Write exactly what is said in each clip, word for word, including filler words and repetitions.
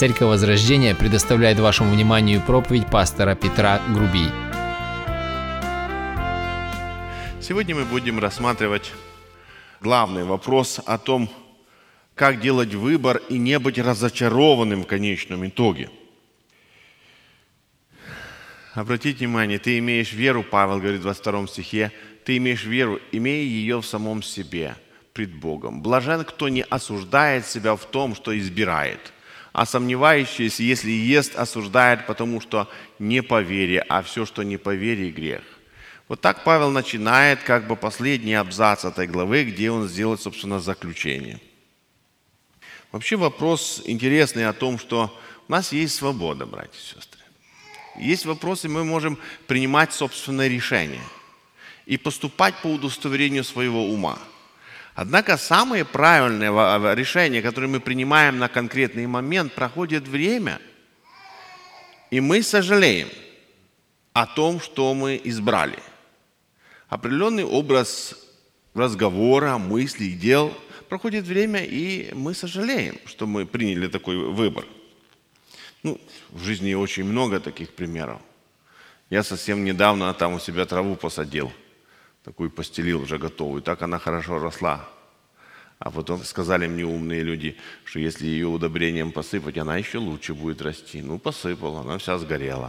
Церковь Возрождения предоставляет вашему вниманию проповедь пастора Петра Грубий. Сегодня мы будем рассматривать главный вопрос о том, как делать выбор и не быть разочарованным в конечном итоге. Обратите внимание, ты имеешь веру, Павел говорит в двадцать втором стихе, ты имеешь веру, имея ее в самом себе, пред Богом. Блажен, кто не осуждает себя в том, что избирает, а сомневающийся, если ест, осуждает, потому что не по вере, а все, что не по вере, грех. Вот так Павел начинает как бы последний абзац этой главы, где он сделает, собственно, заключение. Вообще вопрос интересный о том, что у нас есть свобода, братья и сестры. Есть вопросы, мы можем принимать собственное решение и поступать по удостоверению своего ума. Однако самые правильные решения, которые мы принимаем на конкретный момент, проходит время, и мы сожалеем о том, что мы избрали. Определенный образ разговора, мыслей, дел, проходит время, и мы сожалеем, что мы приняли такой выбор. Ну, в жизни очень много таких примеров. Я совсем недавно там у себя траву посадил. Такую постелил уже готовую, так она хорошо росла. А потом сказали мне умные люди, что если ее удобрением посыпать, она еще лучше будет расти. Ну, посыпал, она вся сгорела.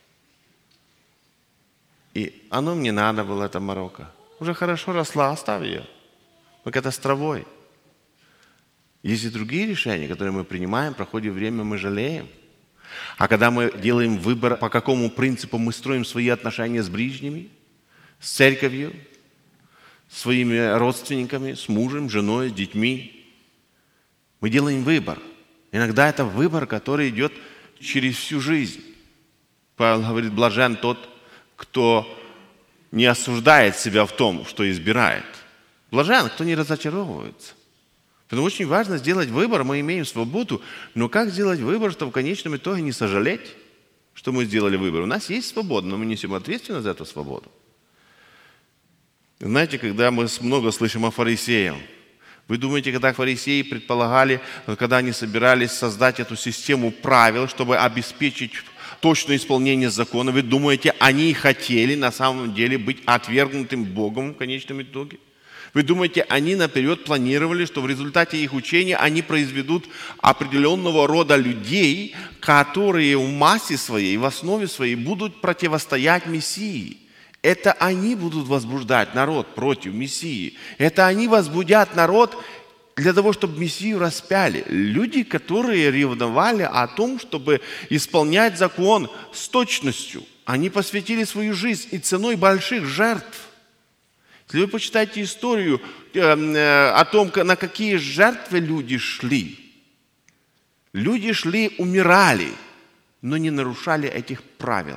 И оно мне надо было, это морока. Уже хорошо росла, оставь ее. Как это с травой. Есть и другие решения, которые мы принимаем, проходит время, мы жалеем. А когда мы делаем выбор, по какому принципу мы строим свои отношения с ближними, с церковью, своими родственниками, с мужем, женой, с детьми. Мы делаем выбор. Иногда это выбор, который идет через всю жизнь. Павел говорит, блажен тот, кто не осуждает себя в том, что избирает. Блажен, кто не разочаровывается. Поэтому очень важно сделать выбор, мы имеем свободу, но как сделать выбор, чтобы в конечном итоге не сожалеть, что мы сделали выбор? У нас есть свобода, но мы несем ответственность за эту свободу. Знаете, когда мы много слышим о фарисеях, вы думаете, когда фарисеи предполагали, когда они собирались создать эту систему правил, чтобы обеспечить точное исполнение закона, вы думаете, они хотели на самом деле быть отвергнутым Богом в конечном итоге? Вы думаете, они наперед планировали, что в результате их учения они произведут определенного рода людей, которые в массе своей, в основе своей будут противостоять Мессии? Это они будут возбуждать народ против Мессии. Это они возбудят народ для того, чтобы Мессию распяли. Люди, которые ревновали о том, чтобы исполнять закон с точностью. Они посвятили свою жизнь и ценой больших жертв. Если вы почитаете историю о том, на какие жертвы люди шли, люди шли, умирали, но не нарушали этих правил.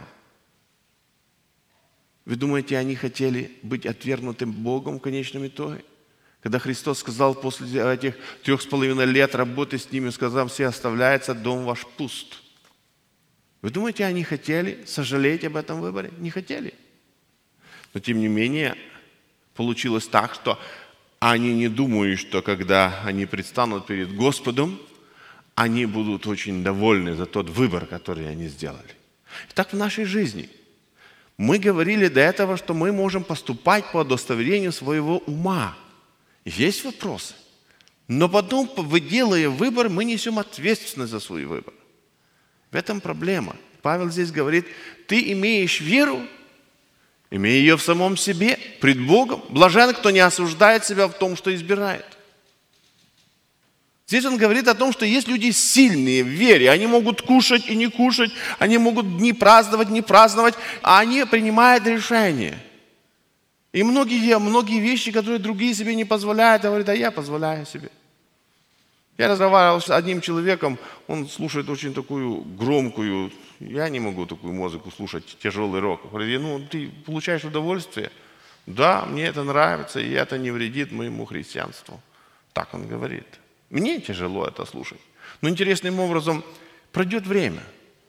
Вы думаете, они хотели быть отвергнутым Богом в конечном итоге? Когда Христос сказал после этих трех с половиной лет работы с ними, сказал, все оставляется, дом ваш пуст. Вы думаете, они хотели сожалеть об этом выборе? Не хотели. Но тем не менее, получилось так, что они не думают, что когда они предстанут перед Господом, они будут очень довольны за тот выбор, который они сделали. Так в нашей жизни. Мы говорили до этого, что мы можем поступать по удостоверению своего ума. Есть вопросы. Но потом, делая выбор, мы несем ответственность за свой выбор. В этом проблема. Павел здесь говорит, ты имеешь веру, имея ее в самом себе, пред Богом. Блажен, кто не осуждает себя в том, что избирает. Здесь он говорит о том, что есть люди сильные в вере. Они могут кушать и не кушать, они могут дни праздновать, не праздновать, а они принимают решения. И многие, многие вещи, которые другие себе не позволяют, говорят, а я позволяю себе. Я разговаривал с одним человеком, он слушает очень такую громкую, я не могу такую музыку слушать, тяжелый рок. Говорит, ну ты получаешь удовольствие? Да, мне это нравится, и это не вредит моему христианству. Так он говорит. Мне тяжело это слушать. Но интересным образом пройдет время.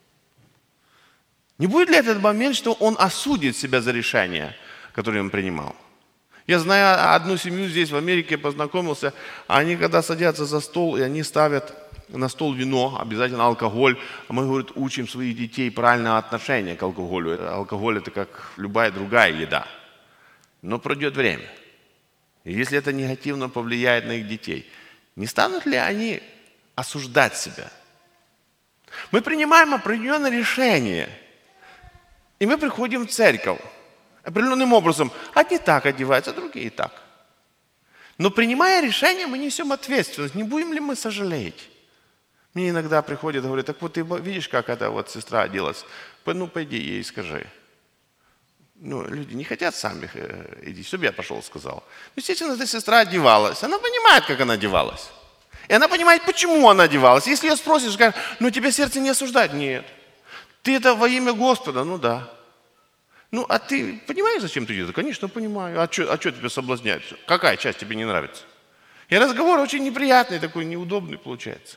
Не будет ли этот момент, что он осудит себя за решение, которое он принимал? Я знаю одну семью здесь в Америке, познакомился, они когда садятся за стол, и они ставят на стол вино, обязательно алкоголь. А мы, говорит, учим своих детей правильное отношение к алкоголю. Алкоголь – это как любая другая еда. Но пройдет время. И если это негативно повлияет на их детей, не станут ли они осуждать себя? Мы принимаем определенное решение, и мы приходим в церковь. Определенным образом. Одни так одеваются, другие так. Но принимая решение, мы несем ответственность. Не будем ли мы сожалеть? Мне иногда приходят и говорят, так вот ты видишь, как эта вот сестра оделась? Ну, пойди ей скажи. Ну, люди не хотят сами, иди, чтобы я пошел сказал. Естественно, эта сестра одевалась. Она понимает, как она одевалась. И она понимает, почему она одевалась. Если ее спросишь, скажешь, ну, тебе сердце не осуждать? Нет. Ты это во имя Господа? Ну, да. Ну, а ты понимаешь, зачем ты делаешь? Конечно, понимаю. А что а тебя соблазняет? Какая часть тебе не нравится? И разговор очень неприятный, такой неудобный получается.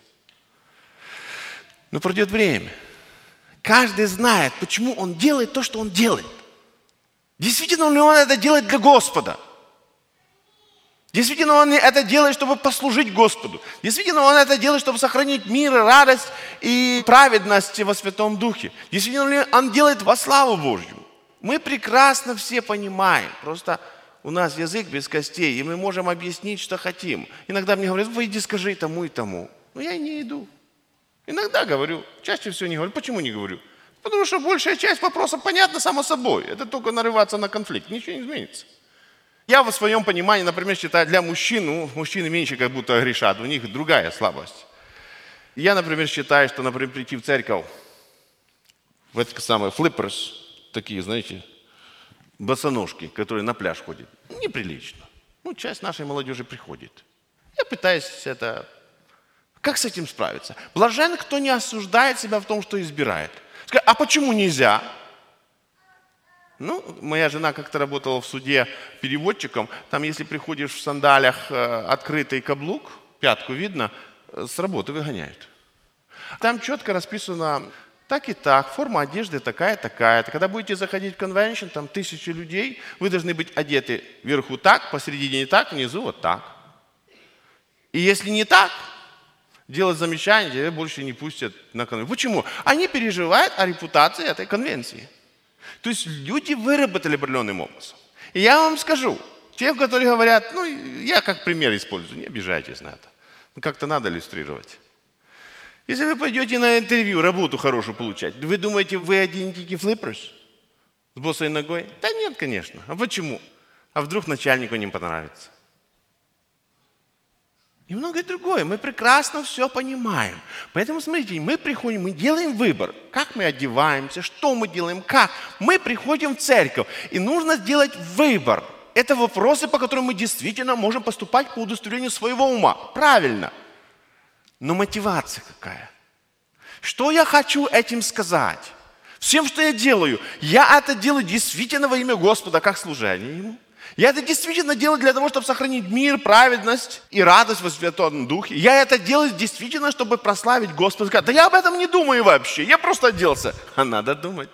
Но пройдет время. Каждый знает, почему он делает то, что он делает. Действительно ли он это делает для Господа? Действительно он это делает, чтобы послужить Господу? Действительно он это делает, чтобы сохранить мир, радость и праведность во Святом Духе? Действительно ли он делает во славу Божью? Мы прекрасно все понимаем, просто у нас язык без костей, и мы можем объяснить, что хотим. Иногда мне говорят, вы иди скажи тому и тому. Но я не иду. Иногда говорю, чаще всего не говорю. Почему не говорю? Потому что большая часть вопросов понятна само собой. Это только нарываться на конфликт, ничего не изменится. Я в своем понимании, например, считаю, для мужчин, ну, мужчины меньше как будто грешат, у них другая слабость. Я, например, считаю, что, например, прийти в церковь, в это самое флипперс, такие, знаете, босоножки, которые на пляж ходят. Неприлично. Ну, часть нашей молодежи приходит. Я пытаюсь это... Как с этим справиться? Блажен, кто не осуждает себя в том, что избирает. Скажи, а почему нельзя? Ну, моя жена как-то работала в суде переводчиком. Там, если приходишь в сандалях, открытый каблук, пятку видно, с работы выгоняют. Там четко расписано... Так и так, форма одежды такая-такая. Когда будете заходить в конвеншн, там тысячи людей, вы должны быть одеты вверху так, посередине так, внизу вот так. И если не так, делать замечание, тебя больше не пустят на конвенцию. Почему? Они переживают о репутации этой конвенции. То есть люди выработали определенным образом. И я вам скажу, те, которые говорят, ну, я как пример использую, не обижайтесь на это. Ну, как-то надо иллюстрировать. Если вы пойдете на интервью, работу хорошую получать, вы думаете, вы оденете флипперс с босой ногой? Да нет, конечно. А почему? А вдруг начальнику не понравится? И многое другое. Мы прекрасно все понимаем. Поэтому, смотрите, мы приходим, мы делаем выбор. Как мы одеваемся, что мы делаем, как. Мы приходим в церковь, и нужно сделать выбор. Это вопросы, по которым мы действительно можем поступать по удостоверению своего ума. Правильно. Но мотивация какая? Что я хочу этим сказать? Всем, что я делаю, я это делаю действительно во имя Господа, как служение Ему. Я это действительно делаю для того, чтобы сохранить мир, праведность и радость во Святом Духе. Я это делаю действительно, чтобы прославить Господа. Да я об этом не думаю вообще, я просто оделся. А надо думать.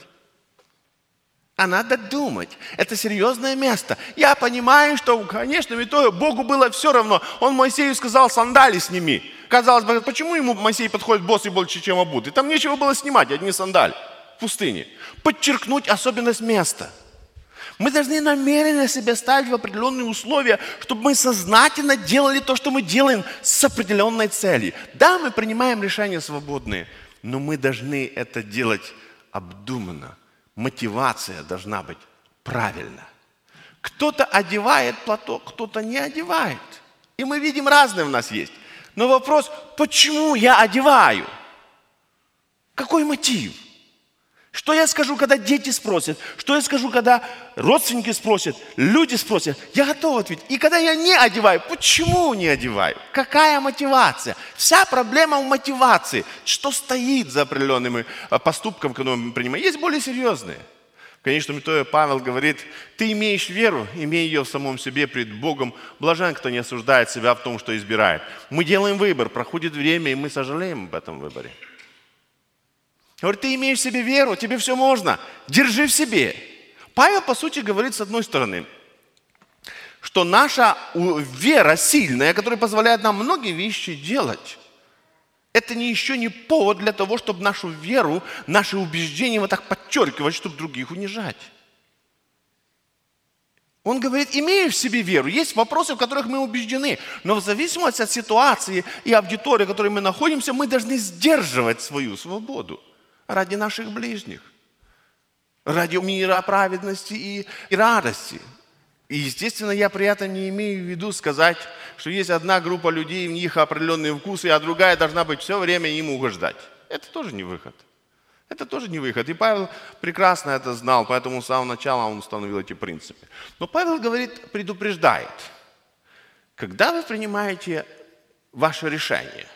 А надо думать. Это серьезное место. Я понимаю, что, конечно, ведь Богу было все равно. Он Моисею сказал, сандали сними. Казалось бы, почему ему Моисей подходит босс и больше, чем обут? И там нечего было снимать, одни сандали в пустыне. Подчеркнуть особенность места. Мы должны намеренно себя ставить в определенные условия, чтобы мы сознательно делали то, что мы делаем с определенной целью. Да, мы принимаем решения свободные, но мы должны это делать обдуманно. Мотивация должна быть правильна. Кто-то одевает платок, кто-то не одевает. И мы видим, разные у нас есть. Но вопрос, почему я одеваю? Какой мотив? Что я скажу, когда дети спросят? Что я скажу, когда родственники спросят? Люди спросят? Я готов ответить. И когда я не одеваю, почему не одеваю? Какая мотивация? Вся проблема в мотивации. Что стоит за определенными поступками, которые мы принимаем? Есть более серьезные. Конечно, святой Павел говорит, ты имеешь веру, имей ее в самом себе пред Богом. Блажен, кто не осуждает себя в том, что избирает. Мы делаем выбор, проходит время, и мы сожалеем об этом выборе. Говорит, ты имеешь в себе веру, тебе все можно, держи в себе. Павел, по сути, говорит с одной стороны, что наша вера сильная, которая позволяет нам многие вещи делать, Это не еще не повод для того, чтобы нашу веру, наши убеждения вот так подчеркивать, чтобы других унижать. Он говорит, имея в себе веру, есть вопросы, в которых мы убеждены, но в зависимости от ситуации и аудитории, в которой мы находимся, мы должны сдерживать свою свободу ради наших ближних, ради мира, праведности и, и радости. И, естественно, я при этом не имею в виду сказать, что есть одна группа людей, у них определенные вкусы, а другая должна быть все время им угождать. Это тоже не выход. Это тоже не выход. И Павел прекрасно это знал, поэтому с самого начала он установил эти принципы. Но Павел говорит, предупреждает, когда вы принимаете ваше решение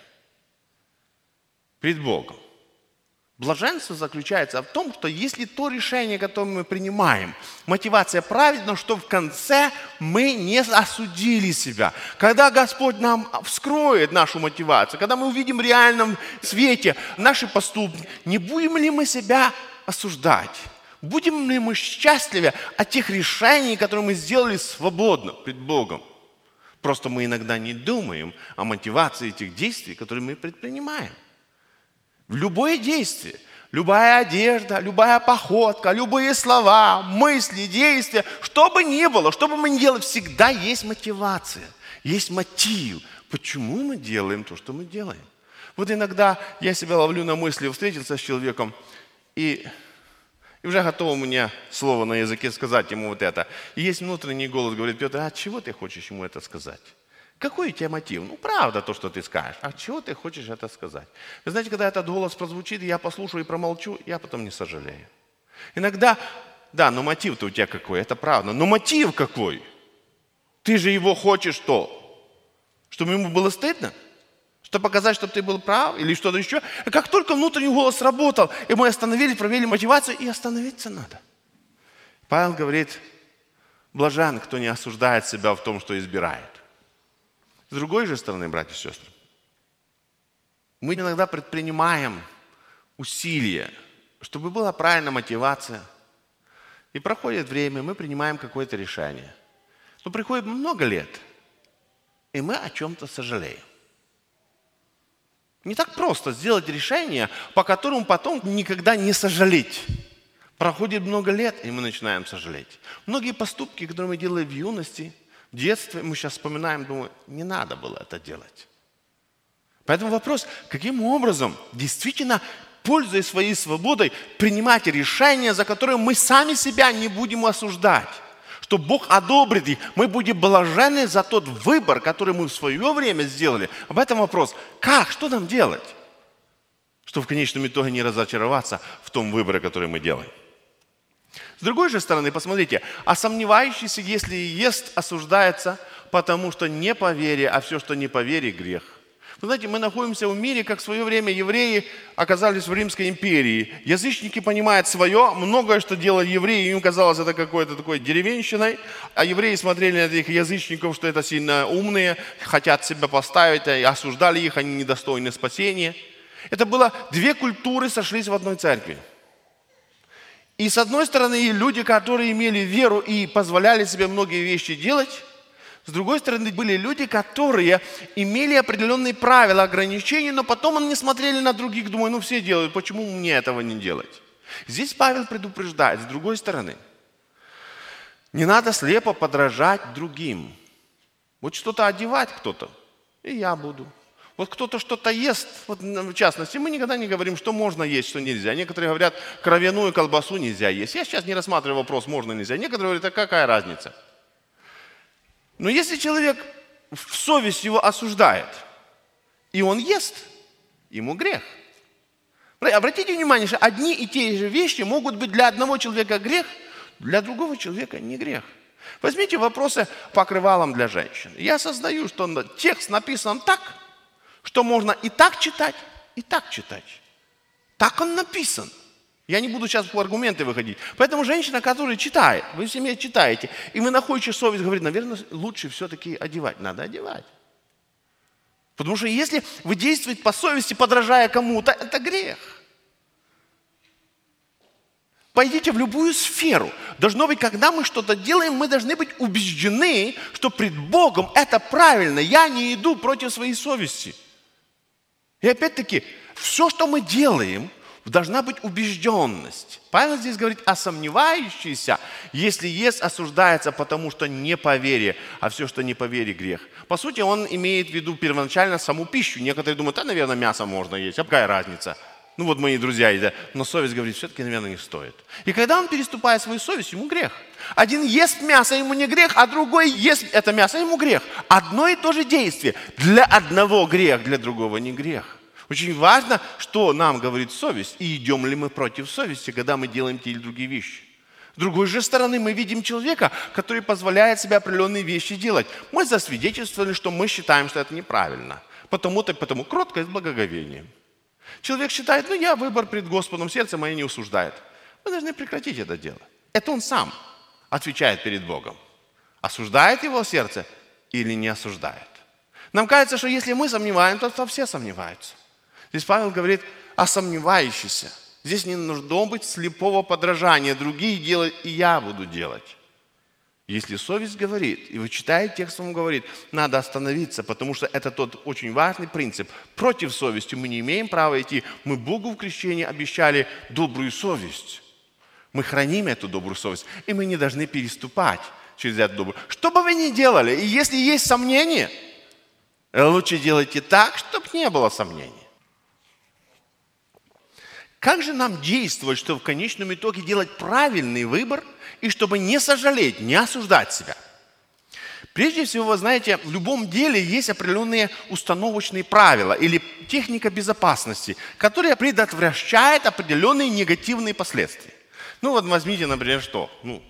пред Богом, блаженство заключается в том, что если то решение, которое мы принимаем, мотивация правильна, что в конце мы не осудили себя. Когда Господь нам вскроет нашу мотивацию, когда мы увидим в реальном свете наши поступки, не будем ли мы себя осуждать? Будем ли мы счастливы от тех решений, которые мы сделали свободно пред Богом? Просто мы иногда не думаем о мотивации этих действий, которые мы предпринимаем. В любое действие, любая одежда, любая походка, любые слова, мысли, действия, что бы ни было, что бы мы ни делали, всегда есть мотивация, есть мотив. Почему мы делаем то, что мы делаем? Вот иногда я себя ловлю на мысли, встретился с человеком, и, и уже готово у меня слово на языке сказать ему вот это. И есть внутренний голос, говорит, Петр, а от чего ты хочешь ему это сказать? Какой у тебя мотив? Ну, правда то, что ты скажешь. А чего ты хочешь это сказать? Вы знаете, когда этот голос прозвучит, я послушаю и промолчу, я потом не сожалею. Иногда, да, но мотив-то у тебя какой, это правда. Но мотив какой? Ты же его хочешь что? Чтобы ему было стыдно? Чтобы показать, чтобы ты был прав или что-то еще? А как только внутренний голос сработал, и мы остановились, проверили мотивацию, и остановиться надо. Павел говорит, блажен, кто не осуждает себя в том, что избирает. С другой же стороны, братья и сестры, мы иногда предпринимаем усилия, чтобы была правильная мотивация. И проходит время, мы принимаем какое-то решение. Но приходит много лет, и мы о чем-то сожалеем. Не так просто сделать решение, по которому потом никогда не сожалеть. Проходит много лет, и мы начинаем сожалеть. Многие поступки, которые мы делали в юности, в детстве, мы сейчас вспоминаем, думаю, не надо было это делать. Поэтому вопрос, каким образом действительно, пользуясь своей свободой, принимать решения, за которые мы сами себя не будем осуждать. Что Бог одобрит их, мы будем блаженны за тот выбор, который мы в свое время сделали. Об этом вопрос, как, что нам делать? Чтобы в конечном итоге не разочароваться в том выборе, который мы делаем. С другой же стороны, посмотрите, а сомневающийся, если и ест, осуждается, потому что не по вере, а все, что не по вере, грех. Вы знаете, мы находимся в мире, как в свое время евреи оказались в Римской империи. Язычники понимают свое, многое, что делали евреи, им казалось это какой-то такой деревенщиной, а евреи смотрели на этих язычников, что это сильно умные, хотят себя поставить, и осуждали их, они недостойны спасения. Это было две культуры сошлись в одной церкви. И с одной стороны, люди, которые имели веру и позволяли себе многие вещи делать. С другой стороны, были люди, которые имели определенные правила, ограничения, но потом они смотрели на других, думая, ну все делают, почему мне этого не делать? Здесь Павел предупреждает, с другой стороны, не надо слепо подражать другим. Вот что-то одевать кто-то, и я буду. Вот кто-то что-то ест, вот в частности, мы никогда не говорим, что можно есть, что нельзя. Некоторые говорят, кровяную колбасу нельзя есть. Я сейчас не рассматриваю вопрос, можно, нельзя. Некоторые говорят, а какая разница? Но если человек в совесть его осуждает, и он ест, ему грех. Обратите внимание, что одни и те же вещи могут быть для одного человека грех, для другого человека не грех. Возьмите вопросы покрывалом для женщин. Я осознаю, что текст написан так, что можно и так читать, и так читать. Так он написан. Я не буду сейчас в аргументы выходить. Поэтому женщина, которая читает, вы в семье читаете, и вы находите совесть, говорит, наверное, лучше все-таки одевать. Надо одевать. Потому что если вы действуете по совести, подражая кому-то, это грех. Пойдите в любую сферу. Должно быть, когда мы что-то делаем, мы должны быть убеждены, что пред Богом это правильно. Я не иду против своей совести. И опять-таки, все, что мы делаем, должна быть убежденность. Павел здесь говорит, а сомневающийся, если ест, осуждается, потому что не по вере, а все, что не по вере, грех. По сути, он имеет в виду первоначально саму пищу. Некоторые думают, а, наверное, мясо можно есть, а какая разница? Ну вот мои друзья едят. Но совесть говорит, все-таки, наверное, не стоит. И когда он переступает свою совесть, ему грех. Один ест мясо, ему не грех, а другой ест это мясо, ему грех. Одно и то же действие. Для одного грех, для другого не грех. Очень важно, что нам говорит совесть, и идем ли мы против совести, когда мы делаем те или другие вещи. С другой же стороны, мы видим человека, который позволяет себе определенные вещи делать. Мы засвидетельствовали, что мы считаем, что это неправильно. Потому-то, потому кроткость с благоговением. Человек считает, ну я выбор пред Господом, сердце мое не осуждает. Мы должны прекратить это дело. Это он сам отвечает перед Богом. Осуждает его сердце или не осуждает? Нам кажется, что если мы сомневаемся, то все сомневаются. Здесь Павел говорит о сомневающихся. Здесь не нужно быть слепого подражания. Другие делают, и я буду делать. Если совесть говорит, и вы читаете текст, он говорит, надо остановиться, потому что это тот очень важный принцип. Против совести мы не имеем права идти. Мы Богу в крещении обещали добрую совесть. Мы храним эту добрую совесть, и мы не должны переступать через эту добрую. Что бы вы ни делали, и если есть сомнения, лучше делайте так, чтобы не было сомнений. Как же нам действовать, чтобы в конечном итоге делать правильный выбор, и чтобы не сожалеть, не осуждать себя? Прежде всего, вы знаете, в любом деле есть определенные установочные правила или техника безопасности, которая предотвращает определенные негативные последствия. Ну вот возьмите, например, что? Ну,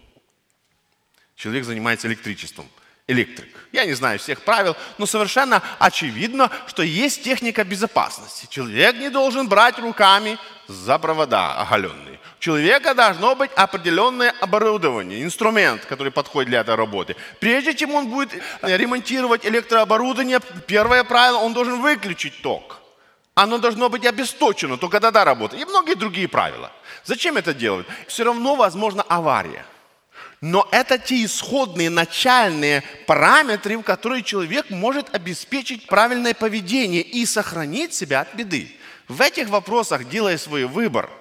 человек занимается электричеством. Электрик. Я не знаю всех правил, но совершенно очевидно, что есть техника безопасности. Человек не должен брать руками за провода оголенные. У человека должно быть определенное оборудование, инструмент, который подходит для этой работы. Прежде чем он будет ремонтировать электрооборудование, первое правило, он должен выключить ток. Оно должно быть обесточено, только тогда работает. И многие другие правила. Зачем это делать? Все равно возможна авария. Но это те исходные, начальные параметры, в которые человек может обеспечить правильное поведение и сохранить себя от беды. В этих вопросах, делая свой выбор,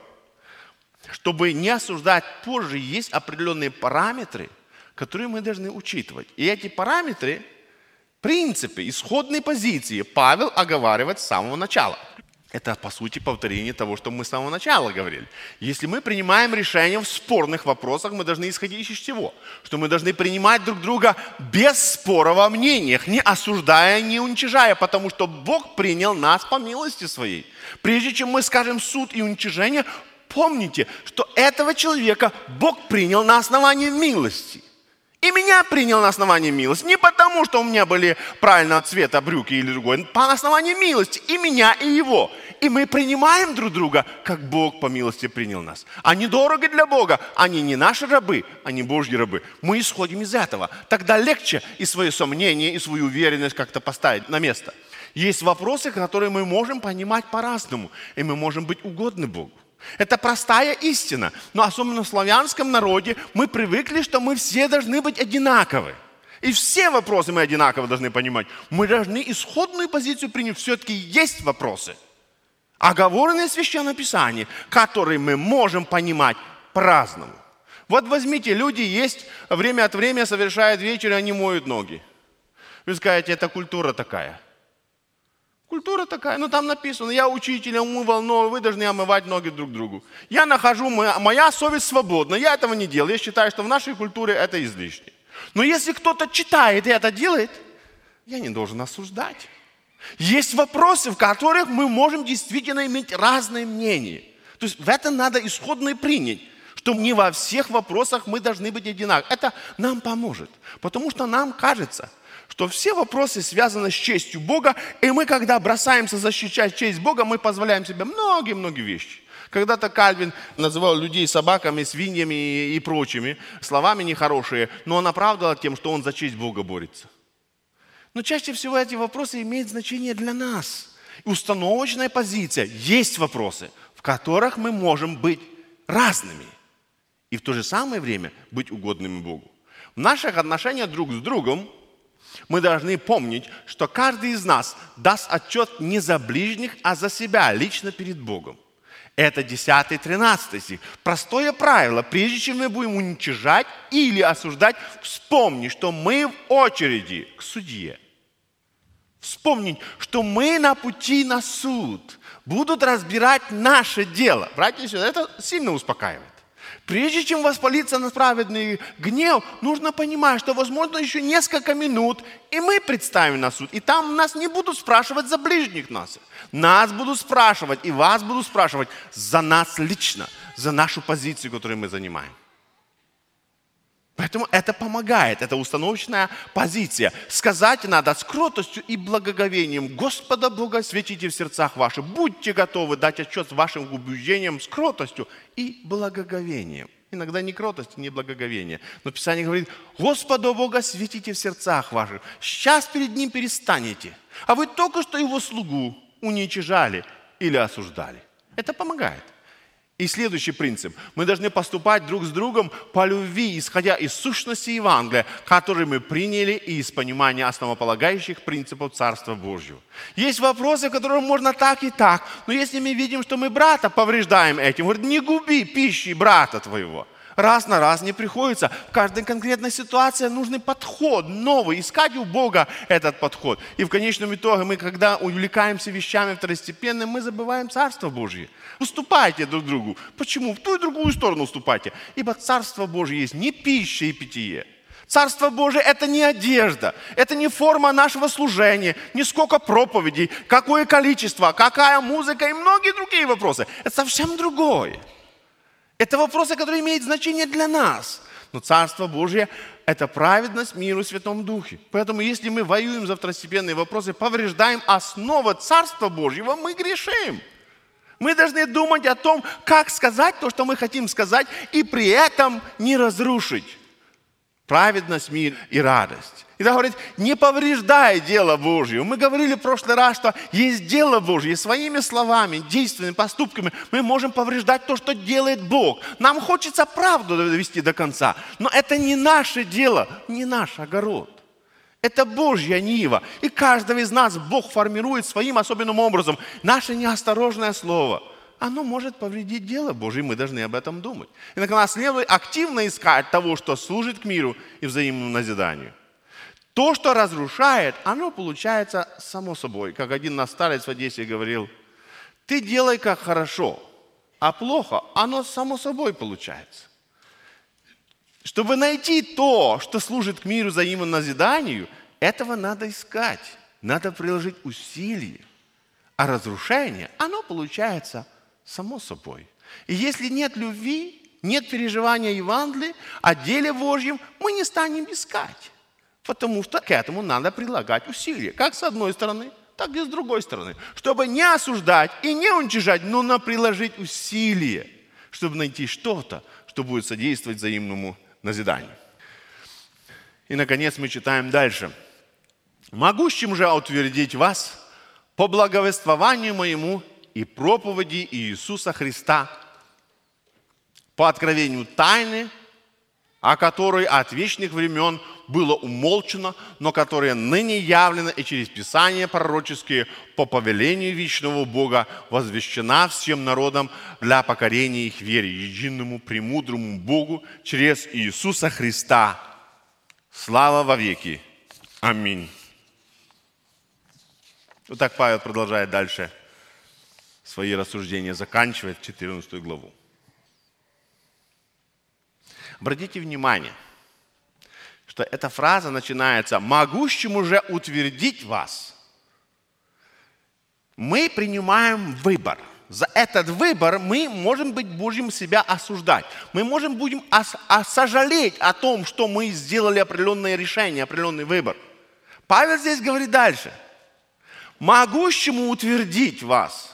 чтобы не осуждать позже, есть определенные параметры, которые мы должны учитывать. И эти параметры, принципы, исходные позиции Павел оговаривает с самого начала. Это, по сути, повторение того, что мы с самого начала говорили. Если мы принимаем решения в спорных вопросах, мы должны исходить из чего? Что мы должны принимать друг друга без спора во мнениях, не осуждая, не уничижая, потому что Бог принял нас по милости своей. Прежде чем мы скажем суд и уничижение, помните, что этого человека Бог принял на основании милости. И меня принял на основании милости. Не потому, что у меня были правильного цвета брюки или другой. По основанию милости. И меня, и его. И мы принимаем друг друга, как Бог по милости принял нас. Они дороги для Бога. Они не наши рабы, они Божьи рабы. Мы исходим из этого. Тогда легче и свои сомнения, и свою уверенность как-то поставить на место. Есть вопросы, которые мы можем понимать по-разному. И мы можем быть угодны Богу. Это простая истина, но особенно в славянском народе мы привыкли, что мы все должны быть одинаковы. И все вопросы мы одинаково должны понимать. Мы должны исходную позицию принять. Все-таки есть вопросы, оговоренные в Священном Писании, которые мы можем понимать по-разному. Вот возьмите, люди есть, время от времени совершают вечер, и они моют ноги. Вы скажете, это культура такая. Культура такая, ну там написано, я учитель, я умывал ноги, вы должны омывать ноги друг другу. Я нахожу, моя, моя совесть свободна, я этого не делаю. Я считаю, что в нашей культуре это излишне. Но если кто-то читает и это делает, я не должен осуждать. Есть вопросы, в которых мы можем действительно иметь разные мнения. То есть в это надо исходно принять, что не во всех вопросах мы должны быть одинаковы. Это нам поможет, потому что нам кажется, что все вопросы связаны с честью Бога, и мы, когда бросаемся защищать честь Бога, мы позволяем себе многие-многие вещи. Когда-то Кальвин называл людей собаками, свиньями и прочими, словами нехорошие, но он оправдывал тем, что он за честь Бога борется. Но чаще всего эти вопросы имеют значение для нас. И установочная позиция. Есть вопросы, в которых мы можем быть разными и в то же самое время быть угодными Богу. В наших отношениях друг с другом Мы должны помнить, что каждый из нас даст отчет не за ближних, а за себя, лично перед Богом. Это десятый-тринадцатый стих. Простое правило. Прежде чем мы будем уничижать или осуждать, вспомни, что мы в очереди к судье. Вспомнить, что мы на пути на суд. Будут разбирать наше дело. Братья и сестры, это сильно успокаивает. Прежде чем воспалиться на праведный гнев, нужно понимать, что, возможно, еще несколько минут, и мы представим на суд. И там нас не будут спрашивать за ближних нас. Нас будут спрашивать, и вас будут спрашивать за нас лично, за нашу позицию, которую мы занимаем. Поэтому это помогает, это установочная позиция. Сказать надо с кротостью и благоговением: Господа Бога светите в сердцах ваших. Будьте готовы дать отчет вашим убеждениям с кротостью и благоговением. Иногда не кротость, не благоговение. Но Писание говорит: Господа Бога светите в сердцах ваших. Сейчас перед Ним перестанете. А вы только что Его слугу уничижали или осуждали. Это помогает. И следующий принцип. Мы должны поступать друг с другом по любви, исходя из сущности Евангелия, который мы приняли, и из понимания основополагающих принципов Царства Божьего. Есть вопросы, которые можно так и так, но если мы видим, что мы брата повреждаем этим, говорит: не губи пищей брата твоего. Раз на раз не приходится. В каждой конкретной ситуации нужный подход, новый. Искать у Бога этот подход. И в конечном итоге мы, когда увлекаемся вещами второстепенными, мы забываем Царство Божье. Уступайте друг другу. Почему? В ту и другую сторону уступайте. Ибо Царство Божье есть не пища и питье. Царство Божие – это не одежда, это не форма нашего служения, не сколько проповедей, какое количество, какая музыка и многие другие вопросы. Это совсем другое. Это вопросы, которые имеют значение для нас. Но Царство Божье – это праведность, мир и Святом Духе. Поэтому если мы воюем за второстепенные вопросы, повреждаем основу Царства Божьего, мы грешим. Мы должны думать о том, как сказать то, что мы хотим сказать, и при этом не разрушить праведность, мир и радость. И да, говорит: не повреждай дело Божье. Мы говорили в прошлый раз, что есть дело Божье. Своими словами, действиями, поступками мы можем повреждать то, что делает Бог. Нам хочется правду довести до конца. Но это не наше дело, не наш огород. Это Божья нива. И каждого из нас Бог формирует своим особенным образом. Наше неосторожное слово, оно может повредить дело Божье, и мы должны об этом думать. И, наконец, следует активно искать того, что служит к миру и взаимному назиданию. То, что разрушает, оно получается само собой. Как один наш старец в Одессе говорил: ты делай как хорошо, а плохо, оно само собой получается. Чтобы найти то, что служит к миру, взаимному назиданию, этого надо искать, надо приложить усилия. А разрушение, оно получается само собой. И если нет любви, нет переживания Евангелия о деле Божьем, мы не станем искать. Потому что к этому надо прилагать усилия. Как с одной стороны, так и с другой стороны. Чтобы не осуждать и не уничижать, но на приложить усилия, чтобы найти что-то, что будет содействовать взаимному назиданию. И, наконец, мы читаем дальше. «Могущим же утвердить вас по благовествованию моему и проповеди Иисуса Христа, по откровению тайны, о которой от вечных времен было умолчено, но которая ныне явлена и через Писания пророческие по повелению вечного Бога возвещена всем народам для покорения их вере, единому премудрому Богу через Иисуса Христа. Слава во веки. Аминь». Вот так Павел продолжает дальше свои рассуждения, заканчивает четырнадцатую главу. Обратите внимание, что эта фраза начинается: «могущему же утвердить вас». Мы принимаем выбор. За этот выбор мы можем быть, будем себя осуждать. Мы можем будем ос- сожалеть о том, что мы сделали определенное решение, определенный выбор. Павел здесь говорит дальше: «могущему утвердить вас».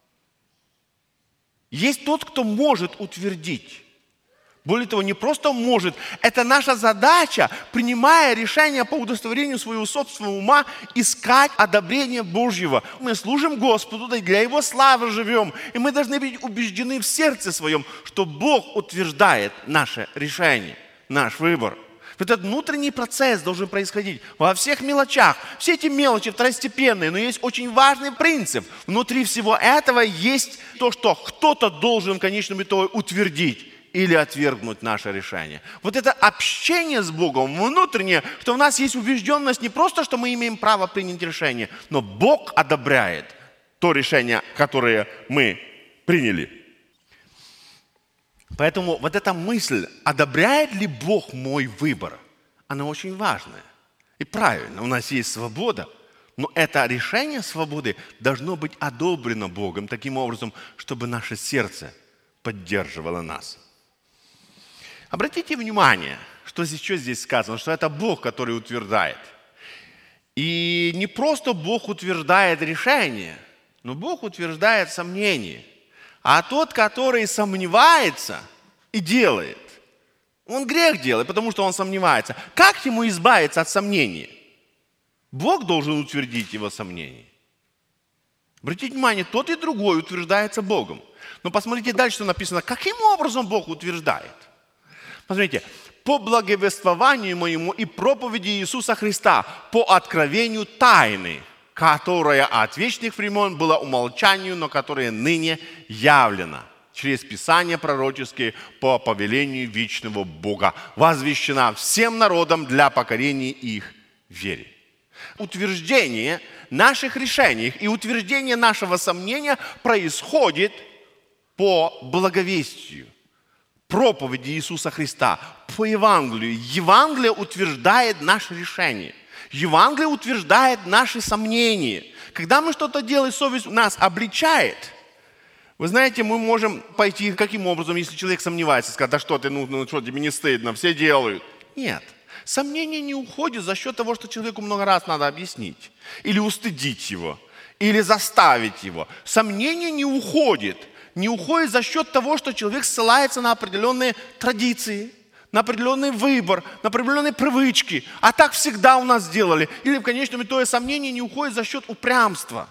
Есть тот, кто может утвердить. Более того, не просто может, это наша задача, принимая решение по удостоверению своего собственного ума, искать одобрение Божьего. Мы служим Господу, да и для Его славы живем. И мы должны быть убеждены в сердце своем, что Бог утверждает наше решение, наш выбор. Этот внутренний процесс должен происходить во всех мелочах. Все эти мелочи второстепенные, но есть очень важный принцип. Внутри всего этого есть то, что кто-то должен в конечном итоге утвердить или отвергнуть наше решение. Вот это общение с Богом внутреннее, что у нас есть убежденность не просто, что мы имеем право принять решение, но Бог одобряет то решение, которое мы приняли. Поэтому вот эта мысль, одобряет ли Бог мой выбор, она очень важная. И правильно, у нас есть свобода, но это решение свободы должно быть одобрено Богом таким образом, чтобы наше сердце поддерживало нас. Обратите внимание, что еще здесь сказано, что это Бог, который утверждает. И не просто Бог утверждает решение, но Бог утверждает сомнение. А тот, который сомневается и делает, он грех делает, потому что он сомневается. Как ему избавиться от сомнения? Бог должен утвердить его сомнение. Обратите внимание, тот и другой утверждается Богом. Но посмотрите дальше, что написано. Каким образом Бог утверждает? Посмотрите. По благовествованию моему и проповеди Иисуса Христа, по откровению тайны, которая от вечных времен была умолчанию, но которая ныне явлена через Писания пророческие по повелению вечного Бога, возвещена всем народам для покорения их вере. Утверждение наших решений и утверждение нашего сомнения происходит по благовестию, проповеди Иисуса Христа, по Евангелию. Евангелие утверждает наше решение. Евангелие утверждает наши сомнения. Когда мы что-то делаем, совесть нас обличает. Вы знаете, мы можем пойти каким образом, если человек сомневается, сказать, да что ты, ну, ну что, тебе не стыдно, все делают. Нет. Сомнение не уходит за счет того, что человеку много раз надо объяснить. Или устыдить его. Или заставить его. Сомнение не уходит. Не уходит за счет того, что человек ссылается на определенные традиции, на определенный выбор, на определенные привычки. А так всегда у нас делали. Или в конечном итоге сомнение не уходит за счет упрямства.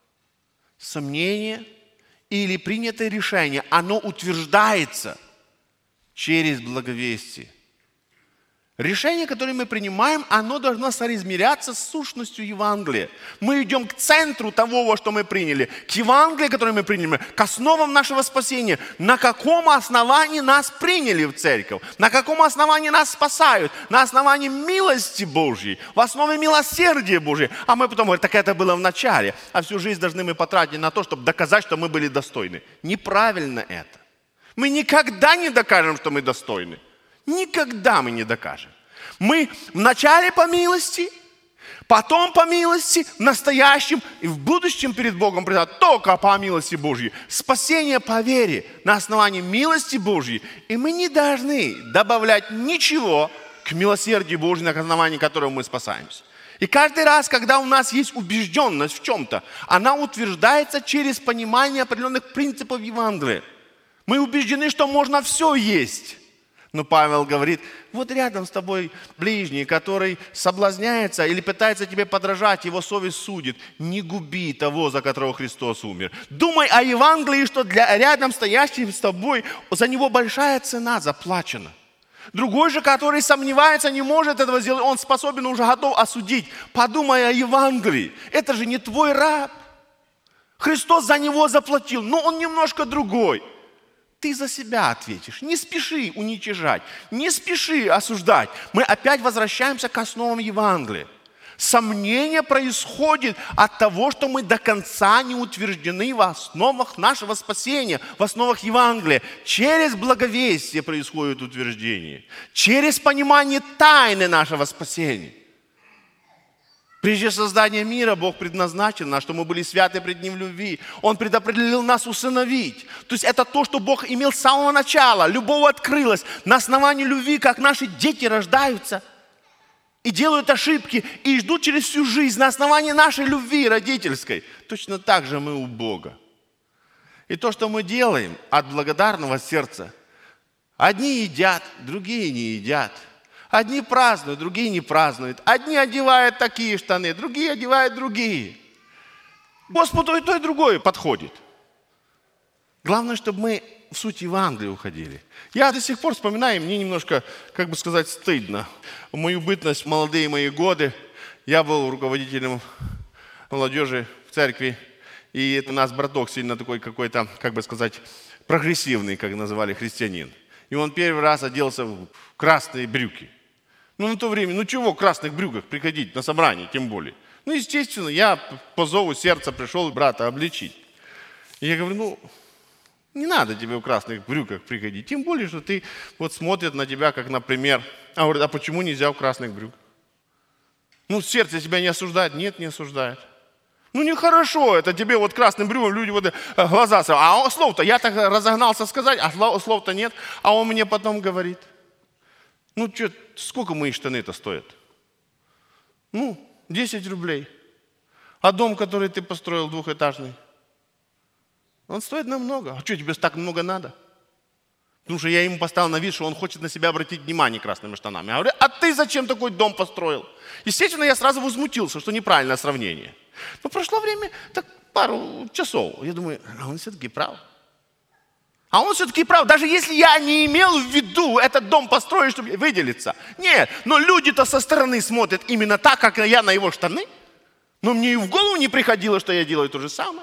Сомнение или принятое решение, оно утверждается через благовестие. Решение, которое мы принимаем, оно должно соразмеряться с сущностью Евангелия. Мы идем к центру того, во что мы приняли, к Евангелию, которое мы приняли, к основам нашего спасения. На каком основании нас приняли в церковь? На каком основании нас спасают? На основании милости Божьей, в основе милосердия Божьего. А мы потом говорим, так это было в начале, а всю жизнь должны мы потратить на то, чтобы доказать, что мы были достойны. Неправильно это. Мы никогда не докажем, что мы достойны. Никогда мы не докажем. Мы вначале по милости, потом по милости, в настоящем и в будущем перед Богом предать только по милости Божьей. Спасение по вере на основании милости Божьей. И мы не должны добавлять ничего к милосердию Божьему, на основании которого мы спасаемся. И каждый раз, когда у нас есть убежденность в чем-то, она утверждается через понимание определенных принципов Евангелия. Мы убеждены, что можно все есть. Но Павел говорит, вот рядом с тобой ближний, который соблазняется или пытается тебе подражать, его совесть судит. Не губи того, за которого Христос умер. Думай о Евангелии, что для рядом стоящим с тобой, за него большая цена заплачена. Другой же, который сомневается, не может этого сделать, он способен, уже готов осудить. Подумай о Евангелии. Это же не твой раб. Христос за него заплатил, но он немножко другой. Ты за себя ответишь. Не спеши уничижать, не спеши осуждать. Мы опять возвращаемся к основам Евангелия. Сомнение происходит от того, что мы до конца не утверждены в основах нашего спасения, в основах Евангелия. Через благовестие происходит утверждение. Через понимание тайны нашего спасения. Прежде создания мира Бог предназначил нас, что мы были святы пред Ним в любви. Он предопределил нас усыновить. То есть это то, что Бог имел с самого начала. Любовь открылась на основании любви, как наши дети рождаются и делают ошибки, и ждут через всю жизнь на основании нашей любви родительской. Точно так же мы у Бога. И то, что мы делаем от благодарного сердца, одни едят, другие не едят. Одни празднуют, другие не празднуют. Одни одевают такие штаны, другие одевают другие. Господу и то, и другое подходит. Главное, чтобы мы в суть Евангелия уходили. Я до сих пор вспоминаю, мне немножко, как бы сказать, стыдно. В мою бытность, в молодые мои годы, я был руководителем молодежи в церкви, и у нас браток сильно такой какой-то, как бы сказать, прогрессивный, как называли, христианин. И он первый раз оделся в красные брюки. Ну, на то время, ну чего в красных брюках приходить на собрание, тем более. Ну, естественно, я по зову сердца пришел брата обличить. И я говорю, ну, не надо тебе в красных брюках приходить. Тем более, что ты вот смотрят на тебя, как, например, а говорит, а почему нельзя в красных брюках? Ну, сердце тебя не осуждает? Нет, не осуждает. Ну, нехорошо, это тебе вот красным брюком люди вот глаза... А слов-то, я так разогнался сказать, а слов-то нет. А он мне потом говорит, ну, что, сколько мои штаны-то стоят? Ну, десять рублей. А дом, который ты построил, двухэтажный, он стоит намного. А что, тебе так много надо? Потому что я ему поставил на вид, что он хочет на себя обратить внимание красными штанами. Я говорю, а ты зачем такой дом построил? Естественно, я сразу возмутился, что неправильное сравнение. Но прошло время, так пару часов. Я думаю, а он все-таки прав. А он все-таки прав, даже если я не имел в виду этот дом построить, чтобы выделиться. Нет, но люди-то со стороны смотрят именно так, как я на его штаны. Но мне и в голову не приходило, что я делаю то же самое.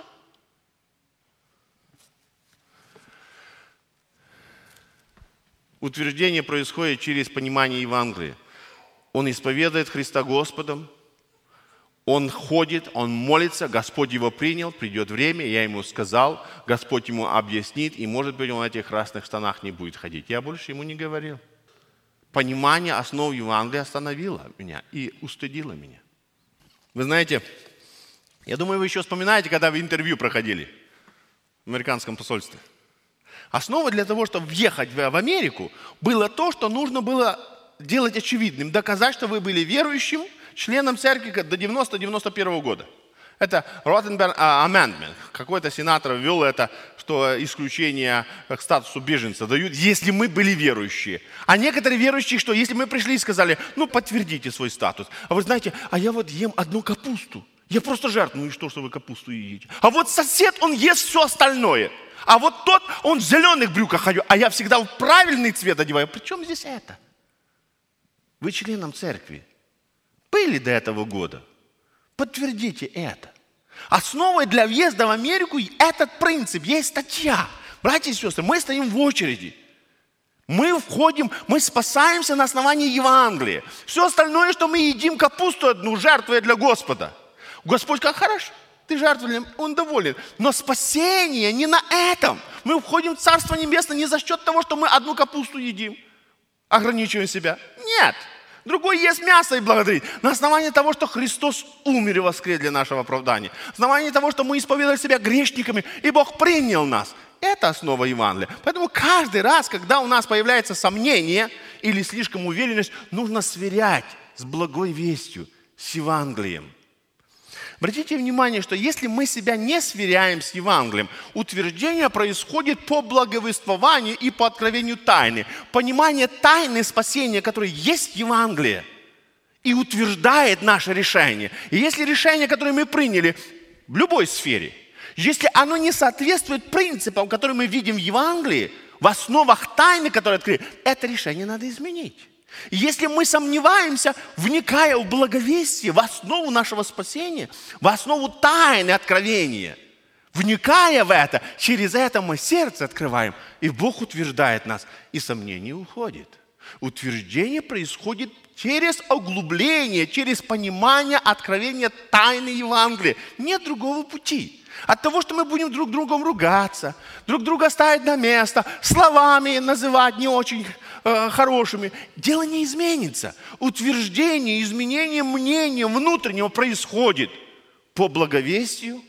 Утверждение происходит через понимание Евангелия. Он исповедует Христа Господом, он ходит, он молится, Господь его принял, придет время, я ему сказал, Господь ему объяснит, и, может быть, он в этих красных штанах не будет ходить. Я больше ему не говорил. Понимание основ Евангелия остановило меня и устыдило меня. Вы знаете, я думаю, вы еще вспоминаете, когда вы интервью проходили в американском посольстве. Основа для того, чтобы въехать в Америку, было то, что нужно было делать очевидным, доказать, что вы были верующим, членом церкви до девяносто девяносто первого года. Это Rottenberg Amendment. Какой-то сенатор ввел это, что исключение к статусу беженца дают, если мы были верующие. А некоторые верующие, что если мы пришли и сказали, ну подтвердите свой статус. А вы знаете, а я вот ем одну капусту. Я просто жертвую. Ну и что, что вы капусту едите? А вот сосед, он ест все остальное. А вот тот, он в зеленых брюках ходит, а я всегда в правильный цвет одеваю. При чем здесь это? Вы членом церкви были до этого года. Подтвердите это. Основой для въезда в Америку этот принцип. Есть статья. Братья и сестры, мы стоим в очереди. Мы входим, мы спасаемся на основании Евангелия. Все остальное, что мы едим капусту одну, жертвуя для Господа. Господь как хорошо. Ты жертвовал, он доволен. Но спасение не на этом. Мы входим в Царство Небесное не за счет того, что мы одну капусту едим. Ограничиваем себя. Нет. Другой ест мясо и благодарит. На основании того, что Христос умер и воскрес для нашего оправдания. На основании того, что мы исповедовали себя грешниками, и Бог принял нас. Это основа Евангелия. Поэтому каждый раз, когда у нас появляется сомнение или слишком уверенность, нужно сверять с благой вестью, с Евангелием. Обратите внимание, что если мы себя не сверяем с Евангелием, утверждение происходит по благовествованию и по откровению тайны. Понимание тайны спасения, которое есть в Евангелии, и утверждает наше решение. И если решение, которое мы приняли в любой сфере, если оно не соответствует принципам, которые мы видим в Евангелии, в основах тайны, которые открыли, это решение надо изменить. Если мы сомневаемся, вникая в благовестие, в основу нашего спасения, в основу тайны откровения, вникая в это, через это мы сердце открываем, и Бог утверждает нас, и сомнение уходит. Утверждение происходит через углубление, через понимание откровения тайны Евангелия. Нет другого пути. От того, что мы будем друг другом ругаться, друг друга ставить на место, словами называть не очень э, хорошими, дело не изменится. Утверждение, изменение мнения внутреннего происходит по благовестию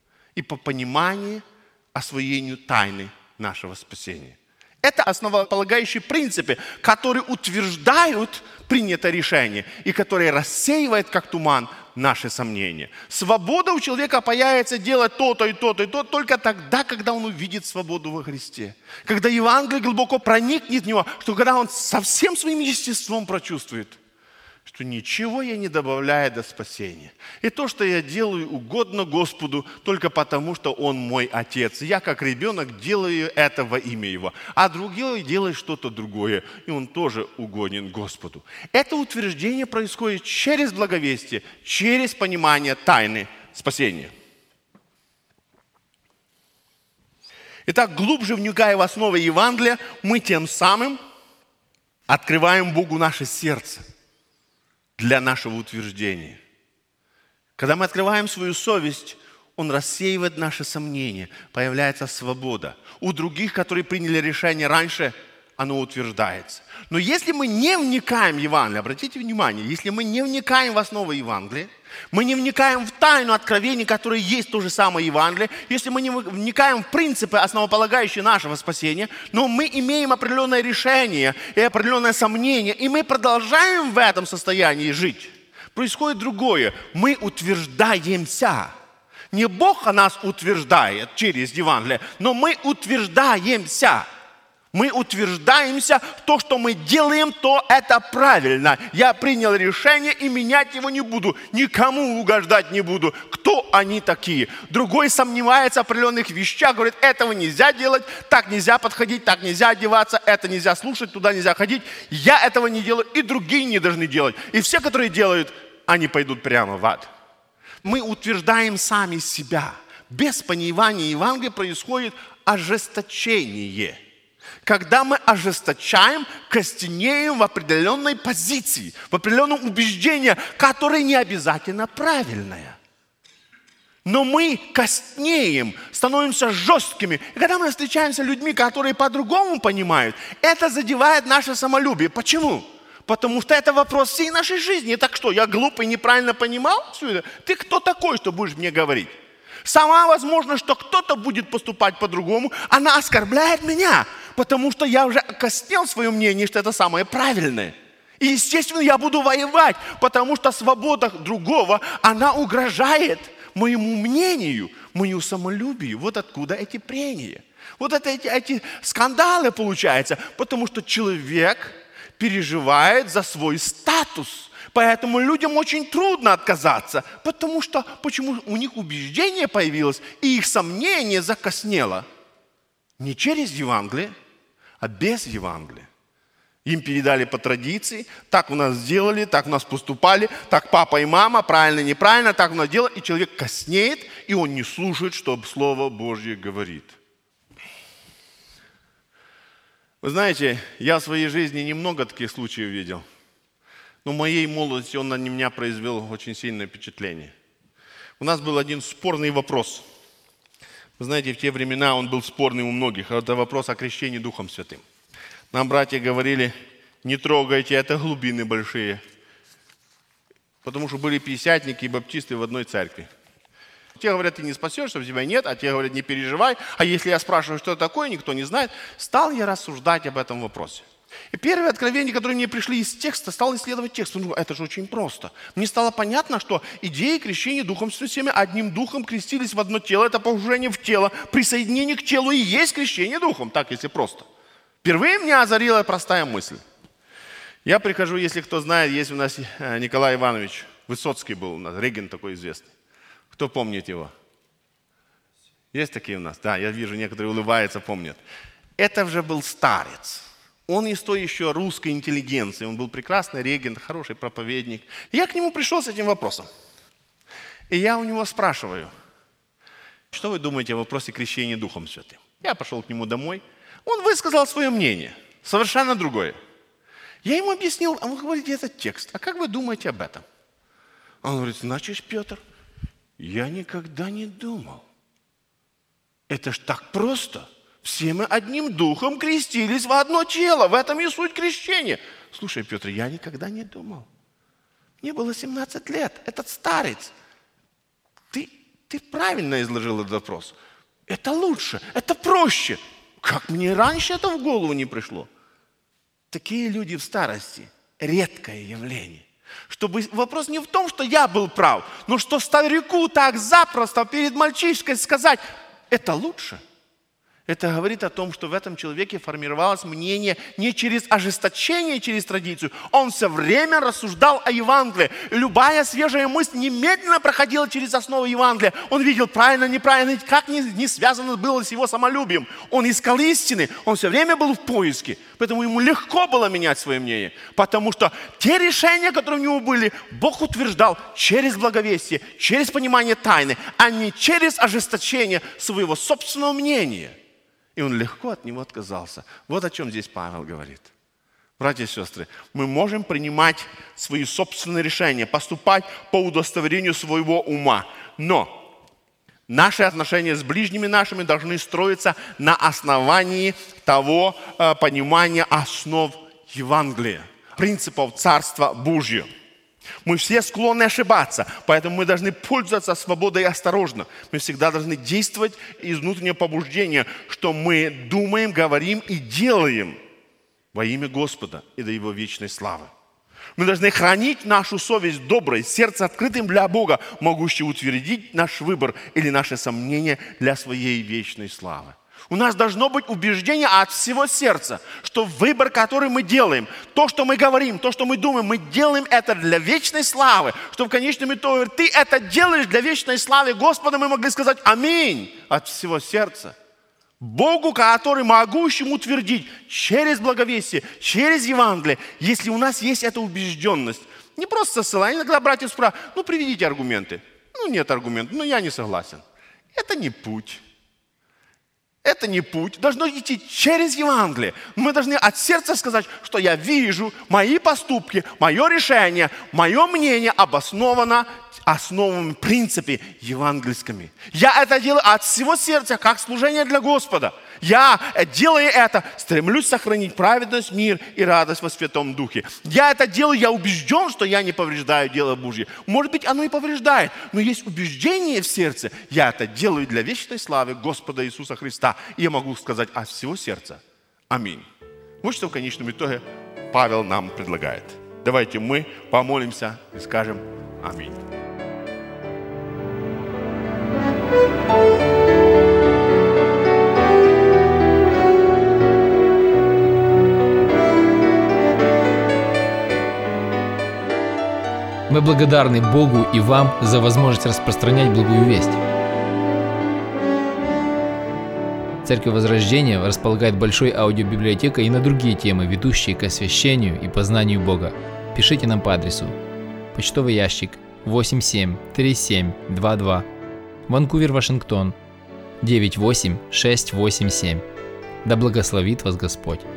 и по пониманию, освоению тайны нашего спасения. Это основополагающие принципы, которые утверждают принятое решение и которые рассеивают, как туман, наши сомнения. Свобода у человека появится делать то-то и то-то и то только тогда, когда он увидит свободу во Христе. Когда Евангелие глубоко проникнет в него, что когда он со всем своим естеством прочувствует, что ничего я не добавляю до спасения. И то, что я делаю, угодно Господу только потому, что Он мой Отец. Я, как ребенок, делаю это во имя Его. А другой делает что-то другое, и он тоже угоден Господу. Это утверждение происходит через благовестие, через понимание тайны спасения. Итак, глубже вникая в основы Евангелия, мы тем самым открываем Богу наше сердце для нашего утверждения. Когда мы открываем свою совесть, Он рассеивает наши сомнения, появляется свобода. У других, которые приняли решение раньше, оно утверждается. Но если мы не вникаем в Евангелие, обратите внимание, если мы не вникаем в основы Евангелия, мы не вникаем в тайну откровений, которые есть то же самое Евангелие, если мы не вникаем в принципы, основополагающие нашего спасения, но мы имеем определенное решение и определенное сомнение, и мы продолжаем в этом состоянии жить, происходит другое. Мы утверждаемся. Не Бог о нас утверждает через Евангелие, но мы утверждаемся. Мы утверждаемся, то, что мы делаем, то это правильно. Я принял решение и менять его не буду. Никому угождать не буду. Кто они такие? Другой сомневается в определенных вещах, говорит, этого нельзя делать, так нельзя подходить, так нельзя одеваться, это нельзя слушать, туда нельзя ходить. Я этого не делаю, и другие не должны делать. И все, которые делают, они пойдут прямо в ад. Мы утверждаем сами себя. Без понимания Евангелия происходит ожесточение. Когда мы ожесточаем, костенеем в определенной позиции, в определенном убеждении, которое не обязательно правильное. Но мы костнеем, становимся жесткими. И когда мы встречаемся с людьми, которые по-другому понимают, это задевает наше самолюбие. Почему? Потому что это вопрос всей нашей жизни. Так что, я глупый, неправильно понимал все это? Ты кто такой, что будешь мне говорить? Сама возможно, что кто-то будет поступать по-другому, она оскорбляет меня, потому что я уже окостнел в своем мнении, что это самое правильное. И, естественно, я буду воевать, потому что свобода другого, она угрожает моему мнению, моему самолюбию. Вот откуда эти прения. Вот это, эти, эти скандалы получаются, потому что человек переживает за свой статус. Поэтому людям очень трудно отказаться, потому что почему у них убеждение появилось, и их сомнение закоснело. Не через Евангелие, а без Евангелия. Им передали по традиции, так у нас сделали, так у нас поступали, так папа и мама, правильно, неправильно, так у нас делали, и человек коснеет, и он не слушает, что Слово Божье говорит. Вы знаете, я в своей жизни немного таких случаев видел. Но в моей молодости он на меня произвел очень сильное впечатление. У нас был один спорный вопрос. Вы знаете, в те времена он был спорный у многих. Это вопрос о крещении Духом Святым. Нам братья говорили, не трогайте, это глубины большие. Потому что были пятидесятники и баптисты в одной церкви. Те говорят, ты не спасешься, у тебя нет, а те говорят, не переживай. А если я спрашиваю, что это такое, никто не знает. Стал я рассуждать об этом вопросе. И первое откровение, которое мне пришли из текста, стал исследовать текст. Ну, это же очень просто. Мне стало понятно, что идея крещения Духом Святым, одним Духом крестились в одно тело, это погружение в тело, присоединение к телу и есть крещение Духом, так если просто. Впервые меня озарила простая мысль. Я прихожу, если кто знает, есть у нас Николай Иванович Высоцкий был у нас, регент такой известный. Кто помнит его? Есть такие у нас? Да, я вижу, некоторые улыбаются, помнят. Это уже был старец. Он из той еще русской интеллигенции. Он был прекрасный регент, хороший проповедник. Я к нему пришел с этим вопросом. И я у него спрашиваю, что вы думаете о вопросе крещения Духом Святым? Я пошел к нему домой. Он высказал свое мнение, совершенно другое. Я ему объяснил, а вы говорите этот текст. А как вы думаете об этом? Он говорит, значит, Петр, я никогда не думал. Это ж так просто. Все мы одним духом крестились в одно тело. В этом и суть крещения. Слушай, Петр, я никогда не думал. Мне было семнадцать лет. Этот старец. Ты, ты правильно изложил этот вопрос. Это лучше, это проще. Как мне раньше это в голову не пришло? Такие люди в старости – редкое явление. Чтобы вопрос не в том, что я был прав, но что старику так запросто перед мальчишкой сказать – это лучше. Это говорит о том, что в этом человеке формировалось мнение не через ожесточение, через традицию. Он все время рассуждал о Евангелии. Любая свежая мысль немедленно проходила через основу Евангелия. Он видел правильно, неправильно, как не, не связано было с его самолюбием. Он искал истины, он все время был в поиске. Поэтому ему легко было менять свое мнение. Потому что те решения, которые у него были, Бог утверждал через благовестие, через понимание тайны, а не через ожесточение своего собственного мнения. И он легко от него отказался. Вот о чем здесь Павел говорит. Братья и сестры, мы можем принимать свои собственные решения, поступать по удостоверению своего ума. Но наши отношения с ближними нашими должны строиться на основании того э, понимания основ Евангелия, принципов Царства Божьего. Мы все склонны ошибаться, поэтому мы должны пользоваться свободой осторожно. Мы всегда должны действовать из внутреннего побуждения, что мы думаем, говорим и делаем во имя Господа и до Его вечной славы. Мы должны хранить нашу совесть доброй, сердце открытым для Бога, могущего утвердить наш выбор или наше сомнение для своей вечной славы. У нас должно быть убеждение от всего сердца, что выбор, который мы делаем, то, что мы говорим, то, что мы думаем, мы делаем это для вечной славы, что в конечном итоге ты это делаешь для вечной славы Господа, мы могли сказать аминь от всего сердца. Богу, который могущим утвердить через благовестие, через Евангелие, если у нас есть эта убежденность. Не просто ссылание, иногда братья спрашивают, ну приведите аргументы. Ну нет аргументов, ну я не согласен. Это не путь. Это не путь. Должно идти через Евангелие. Мы должны от сердца сказать, что я вижу, мои поступки, мое решение, мое мнение обосновано основами, принципами евангельскими. Я это делаю от всего сердца, как служение для Господа. Я, делая это, стремлюсь сохранить праведность, мир и радость во Святом Духе. Я это делаю, я убежден, что я не повреждаю дело Божье. Может быть, оно и повреждает, но есть убеждение в сердце. Я это делаю для вечной славы Господа Иисуса Христа. И я могу сказать от всего сердца аминь. Вот что в конечном итоге Павел нам предлагает. Давайте мы помолимся и скажем аминь. Мы благодарны Богу и вам за возможность распространять благую весть. Церковь Возрождения располагает большой аудиобиблиотекой и на другие темы, ведущие к освящению и познанию Бога. Пишите нам по адресу: почтовый ящик восемь семь три семь два два, Ванкувер, Вашингтон девять восемь шесть восемь семь. Да благословит вас Господь!